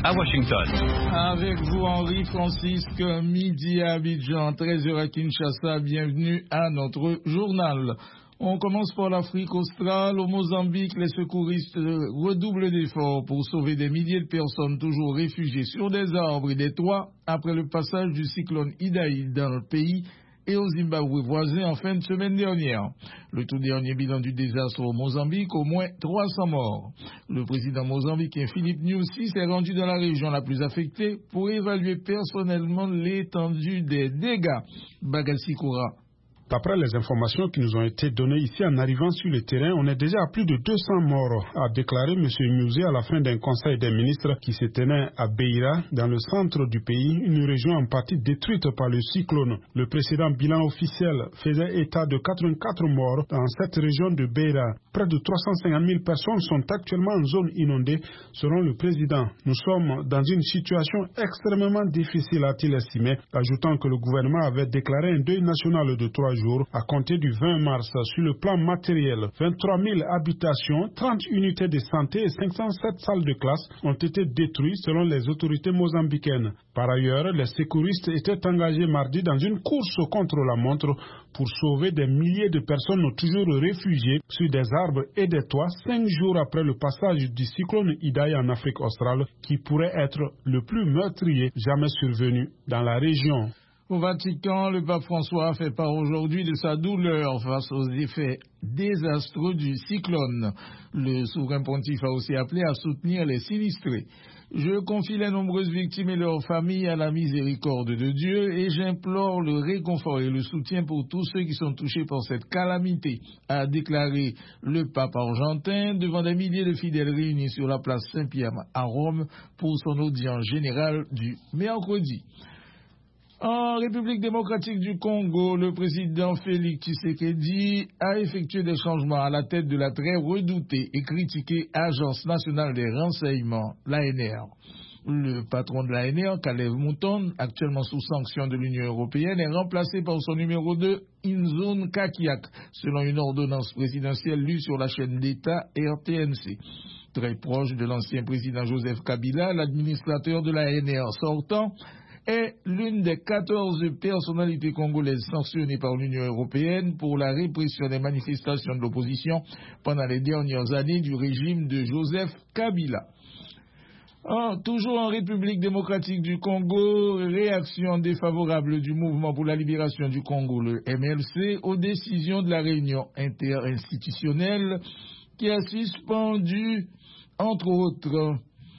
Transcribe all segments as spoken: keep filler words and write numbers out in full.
à Washington. Avec vous, Henri Francisque, midi à Abidjan, treize heures à Kinshasa. Bienvenue à notre journal. On commence par l'Afrique australe. Au Mozambique, les secouristes redoublent d'efforts pour sauver des milliers de personnes toujours réfugiées sur des arbres et des toits après le passage du cyclone Idai dans le pays et au Zimbabwe voisin en fin de semaine dernière. Le tout dernier bilan du désastre au Mozambique, au moins trois cents morts. Le président mozambicain Philippe Nyusi s'est rendu dans la région la plus affectée pour évaluer personnellement l'étendue des dégâts. Bagassi Koura. D'après les informations qui nous ont été données ici en arrivant sur le terrain, on est déjà à plus de deux cents morts, a déclaré M. Nyusi à la fin d'un conseil des ministres qui se tenait à Beira, dans le centre du pays, une région en partie détruite par le cyclone. Le précédent bilan officiel faisait état de quatre-vingt-quatre morts dans cette région de Beira. Près de trois cent cinquante mille personnes sont actuellement en zone inondée, selon le président. Nous sommes dans une situation extrêmement difficile, a-t-il estimé, ajoutant que le gouvernement avait déclaré un deuil national de trois jours à compter du vingt mars. Sur le plan matériel, vingt-trois mille habitations, trente unités de santé et cinq cent sept salles de classe ont été détruites selon les autorités mozambicaines. Par ailleurs, les secouristes étaient engagés mardi dans une course contre la montre pour sauver des milliers de personnes toujours réfugiées sur des arbres et des toits cinq jours après le passage du cyclone Idai en Afrique australe qui pourrait être le plus meurtrier jamais survenu dans la région. Au Vatican, le pape François fait part aujourd'hui de sa douleur face aux effets désastreux du cyclone. Le souverain pontife a aussi appelé à soutenir les sinistrés. Je confie les nombreuses victimes et leurs familles à la miséricorde de Dieu et j'implore le réconfort et le soutien pour tous ceux qui sont touchés par cette calamité, a déclaré le pape argentin devant des milliers de fidèles réunis sur la place Saint-Pierre à Rome pour son audience générale du mercredi. En République démocratique du Congo, le président Félix Tshisekedi a effectué des changements à la tête de la très redoutée et critiquée Agence nationale des renseignements, l'A N R. Le patron de l'A N R, Kalev Mouton, actuellement sous sanction de l'Union européenne, est remplacé par son numéro deux, Inzone Kakiak, selon une ordonnance présidentielle lue sur la chaîne d'État R T N C. Très proche de l'ancien président Joseph Kabila, l'administrateur de l'A N R sortant, est l'une des quatorze personnalités congolaises sanctionnées par l'Union européenne pour la répression des manifestations de l'opposition pendant les dernières années du régime de Joseph Kabila. Oh, toujours en République démocratique du Congo, réaction défavorable du mouvement pour la libération du Congo, le M L C, aux décisions de la réunion interinstitutionnelle qui a suspendu, entre autres,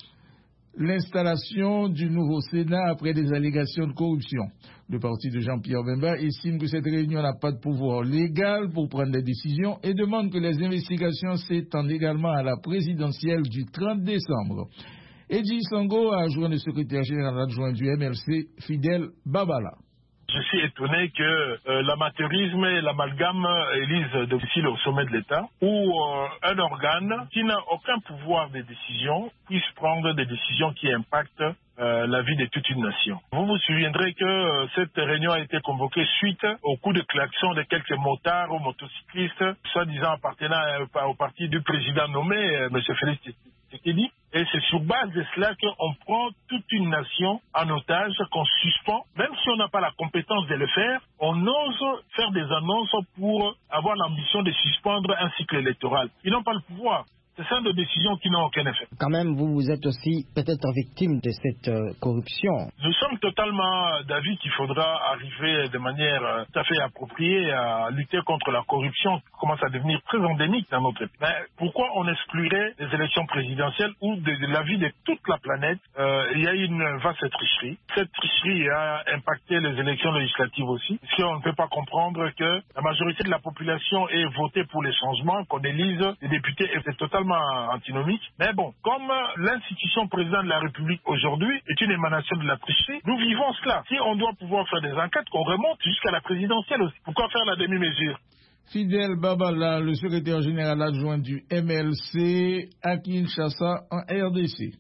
l'installation du nouveau Sénat après des allégations de corruption. Le parti de Jean-Pierre Bemba estime que cette réunion n'a pas de pouvoir légal pour prendre des décisions et demande que les investigations s'étendent également à la présidentielle du trente décembre. Edji Sango a joint le secrétaire général adjoint du M L C, Fidel Babala. Je suis étonné que euh, l'amateurisme et l'amalgame élisent domicile au sommet de l'État, où euh, un organe qui n'a aucun pouvoir de décision puisse prendre des décisions qui impactent euh, la vie de toute une nation. Vous vous souviendrez que euh, cette réunion a été convoquée suite au coup de klaxon de quelques motards ou motocyclistes, soi-disant appartenant au parti du président nommé, euh, M. Félix Tshisekedi. Et c'est sur base de cela qu'on prend toute une nation en otage, qu'on suspend. Même si on n'a pas la compétence de le faire, on ose faire des annonces pour avoir l'ambition de suspendre un cycle électoral. Ils n'ont pas le pouvoir. C'est ça de décisions qui n'ont aucun effet. Quand même, vous, vous êtes aussi peut-être victime de cette euh, corruption. Nous sommes totalement d'avis qu'il faudra arriver de manière euh, tout à fait appropriée à lutter contre la corruption qui commence à devenir très endémique dans notre pays. Mais pourquoi on exclurait les élections présidentielles où de, de l'avis de toute la planète, euh, il y a eu une vaste tricherie. Cette tricherie a impacté les élections législatives aussi, parce qu'on ne peut pas comprendre que la majorité de la population ait voté pour les changements, qu'on élise les députés, et c'est totalement antinomique. Mais bon, comme l'institution président de la République aujourd'hui est une émanation de la tricherie, nous vivons cela. Si on doit pouvoir faire des enquêtes, qu'on remonte jusqu'à la présidentielle aussi. Pourquoi faire la demi-mesure? Fidel Babala, le secrétaire général adjoint du M L C à Kinshasa en R D C.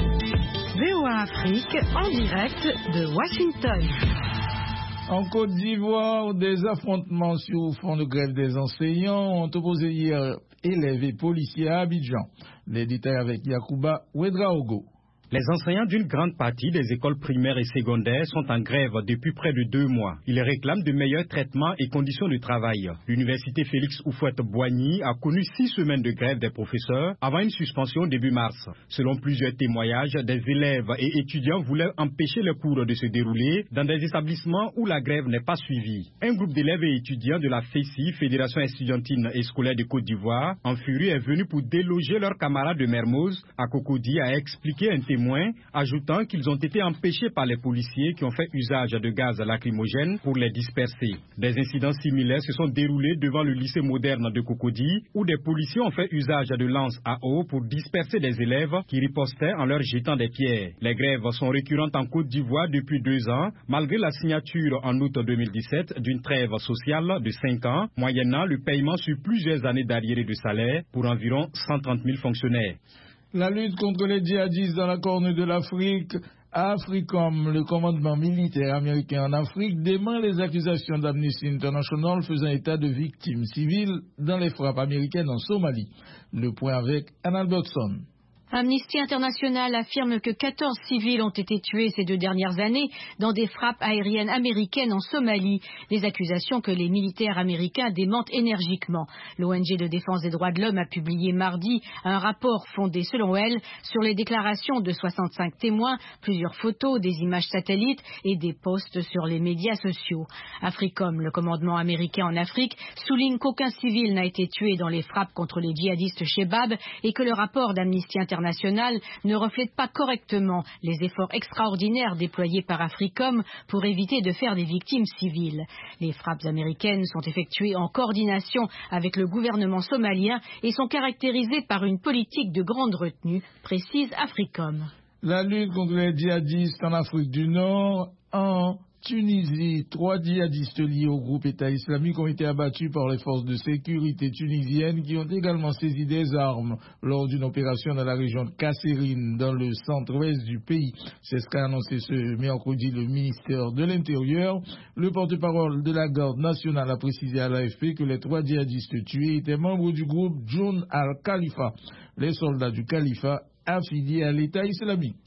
V O A Afrique en direct de Washington. En Côte d'Ivoire, des affrontements sur fond de grève des enseignants ont opposé hier élèves et policiers à Abidjan. Les détails avec Yacouba Ouedraogo. Les enseignants d'une grande partie des écoles primaires et secondaires sont en grève depuis près de deux mois. Ils réclament de meilleurs traitements et conditions de travail. L'université Félix Houphouët-Boigny a connu six semaines de grève des professeurs avant une suspension début mars. Selon plusieurs témoignages, des élèves et étudiants voulaient empêcher les cours de se dérouler dans des établissements où la grève n'est pas suivie. Un groupe d'élèves et étudiants de la F E S I, Fédération estudiantine et scolaire de Côte d'Ivoire, en furie est venu pour déloger leurs camarades de Mermoz à Cocody, a expliqué un témoin, ajoutant qu'ils ont été empêchés par les policiers qui ont fait usage de gaz lacrymogène pour les disperser. Des incidents similaires se sont déroulés devant le lycée moderne de Cocody, où des policiers ont fait usage de lances à eau pour disperser des élèves qui ripostaient en leur jetant des pierres. Les grèves sont récurrentes en Côte d'Ivoire depuis deux ans, malgré la signature en août deux mille dix-sept d'une trêve sociale de cinq ans, moyennant le paiement sur plusieurs années d'arriérés de salaire pour environ cent trente mille fonctionnaires. La lutte contre les djihadistes dans la corne de l'Afrique, AFRICOM, le commandement militaire américain en Afrique, dément les accusations d'Amnesty International faisant état de victimes civiles dans les frappes américaines en Somalie. Le point avec Anna Albertson. Amnesty International affirme que quatorze civils ont été tués ces deux dernières années dans des frappes aériennes américaines en Somalie, des accusations que les militaires américains démentent énergiquement. L'O N G de défense des droits de l'homme a publié mardi un rapport fondé, selon elle, sur les déclarations de soixante-cinq témoins, plusieurs photos, des images satellites et des posts sur les médias sociaux. AFRICOM, le commandement américain en Afrique, souligne qu'aucun civil n'a été tué dans les frappes contre les djihadistes Shebab et que le rapport d'Amnesty International ne reflète pas correctement les efforts extraordinaires déployés par AFRICOM pour éviter de faire des victimes civiles. Les frappes américaines sont effectuées en coordination avec le gouvernement somalien et sont caractérisées par une politique de grande retenue, précise AFRICOM. La lutte contre les djihadistes en Afrique du Nord, en Tunisie, trois djihadistes liés au groupe État islamique ont été abattus par les forces de sécurité tunisiennes qui ont également saisi des armes lors d'une opération dans la région de Kasserine, dans le centre-ouest du pays. C'est ce qu'a annoncé ce mercredi le ministère de l'Intérieur. Le porte-parole de la garde nationale a précisé à l'A F P que les trois djihadistes tués étaient membres du groupe Joun al-Khalifa, les soldats du califat affiliés à l'État islamique.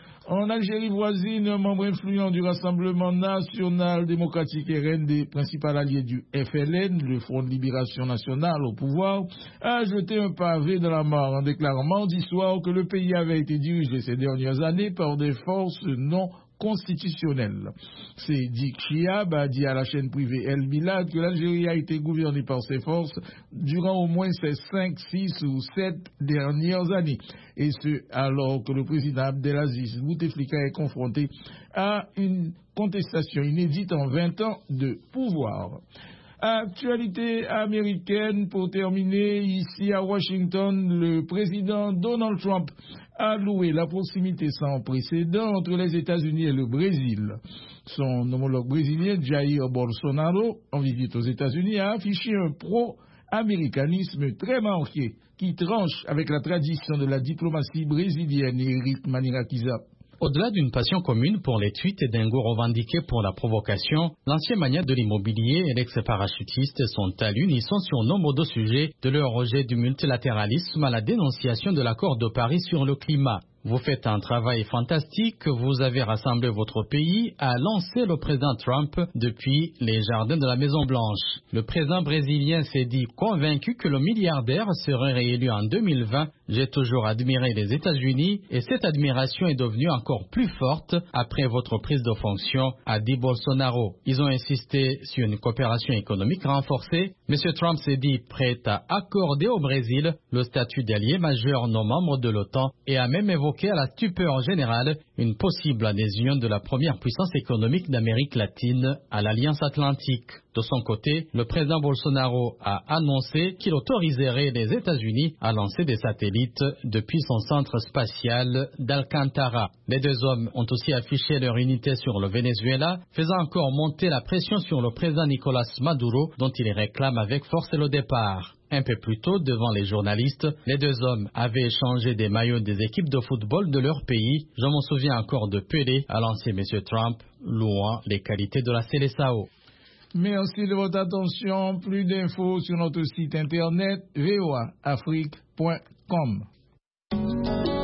En Algérie voisine, un membre influent du Rassemblement national démocratique R N D, principal allié du F L N, le Front de libération nationale au pouvoir, a jeté un pavé dans la mare en déclarant mardi soir que le pays avait été dirigé ces dernières années par des forces non constitutionnelle. C'est Dick Chiab a dit à la chaîne privée El Bilad que l'Algérie a été gouvernée par ses forces durant au moins ces cinq, six ou sept dernières années. Et ce, alors que le président Abdelaziz Bouteflika est confronté à une contestation inédite en vingt ans de pouvoir. Actualité américaine pour terminer, ici à Washington, le président Donald Trump a loué la proximité sans précédent entre les États-Unis et le Brésil. Son homologue brésilien, Jair Bolsonaro, en visite aux États-Unis, a affiché un pro-américanisme très marqué qui tranche avec la tradition de la diplomatie brésilienne. Éric Manirakiza. Au-delà d'une passion commune pour les tweets et d'un goût revendiqué pour la provocation, l'ancien magnat de l'immobilier et l'ex-parachutiste sont à l'unisson sur nombre de sujets, de leur rejet du multilatéralisme à la dénonciation de l'accord de Paris sur le climat. Vous faites un travail fantastique, vous avez rassemblé votre pays, a lancé le président Trump depuis les jardins de la Maison-Blanche. Le président brésilien s'est dit convaincu que le milliardaire serait réélu en deux mille vingt. J'ai toujours admiré les États-Unis et cette admiration est devenue encore plus forte après votre prise de fonction, a dit Bolsonaro. Ils ont insisté sur une coopération économique renforcée. M. Trump s'est dit prêt à accorder au Brésil le statut d'allié majeur non membre de l'OTAN et a même évoqué à la stupeur générale une possible adhésion de la première puissance économique d'Amérique latine à l'Alliance Atlantique. De son côté, le président Bolsonaro a annoncé qu'il autoriserait les États-Unis à lancer des satellites depuis son centre spatial d'Alcantara. Les deux hommes ont aussi affiché leur unité sur le Venezuela, faisant encore monter la pression sur le président Nicolás Maduro, dont il réclame avec force le départ. Un peu plus tôt, devant les journalistes, les deux hommes avaient échangé des maillots des équipes de football de leur pays. Je m'en souviens encore de Pelé, a lancé M. Trump, louant les qualités de la Seleção. Merci de votre attention. Plus d'infos sur notre site internet v o a afrique point com.